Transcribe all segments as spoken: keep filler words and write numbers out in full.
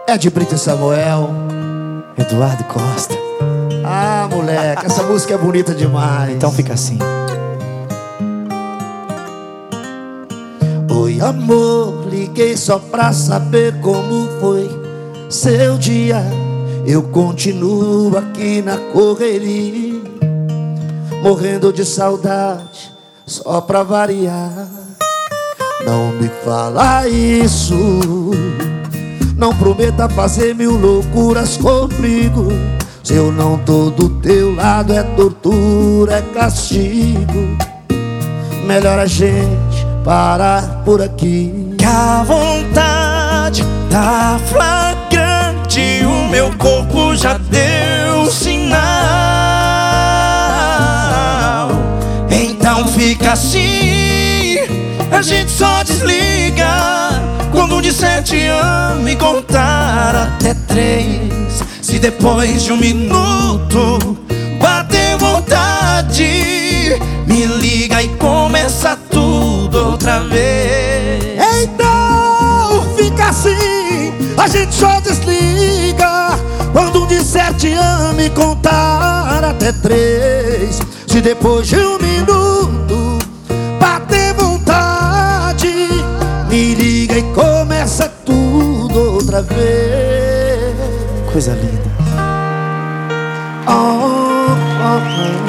É de Brito e Samuel, Eduardo Costa. Ah, moleque, essa música é bonita demais. Então fica assim. Oi, amor, liguei só pra saber como foi seu dia. Eu continuo aqui na correria, morrendo de saudade, só pra variar. Não me fala isso, não prometa fazer mil loucuras comigo. Se eu não tô do teu lado é tortura, é castigo. Melhor a gente parar por aqui. Que a vontade tá flagrante, o meu corpo já deu sinal. Então fica assim, a gente só desliga quando um disser te amo e contar até três. Se depois de um minuto bater vontade, me liga e começa tudo outra vez. Então fica assim, a gente só desliga quando um disser te amo e contar até três. Se depois de um minuto bater vontade, me liga e começa tudo outra vez. Coisa linda. Oh, oh,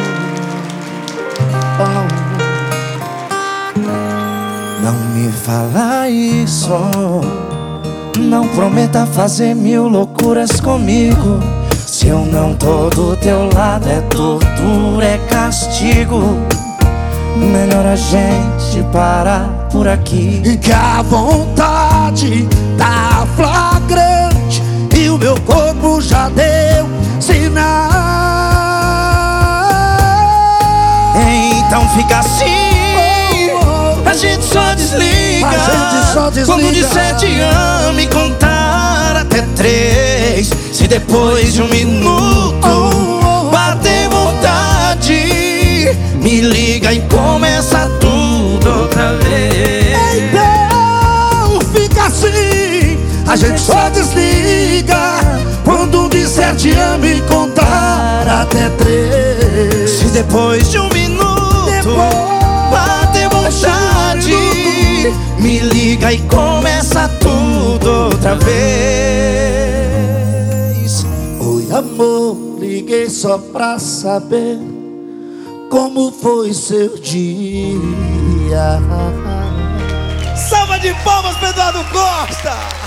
oh, oh. Não me fala isso, não prometa fazer mil loucuras comigo. Se eu não tô do teu lado é tortura, é castigo. Melhor a gente parar por aqui. E que a vontade tá flagrante e o meu corpo já deu sinal. Então fica assim, a gente só desliga, a gente só desliga quando disser te amo e contar até três. Se depois de um minuto bater vontade, me liga e começa tudo outra vez. Então fica assim, a gente só desliga quando um disser te amo e contar até três. Se depois de um minuto bater vontade, me liga e começa tudo outra vez. Oi, amor, liguei só pra saber como foi seu dia. Salva de palmas, Eduardo Costa!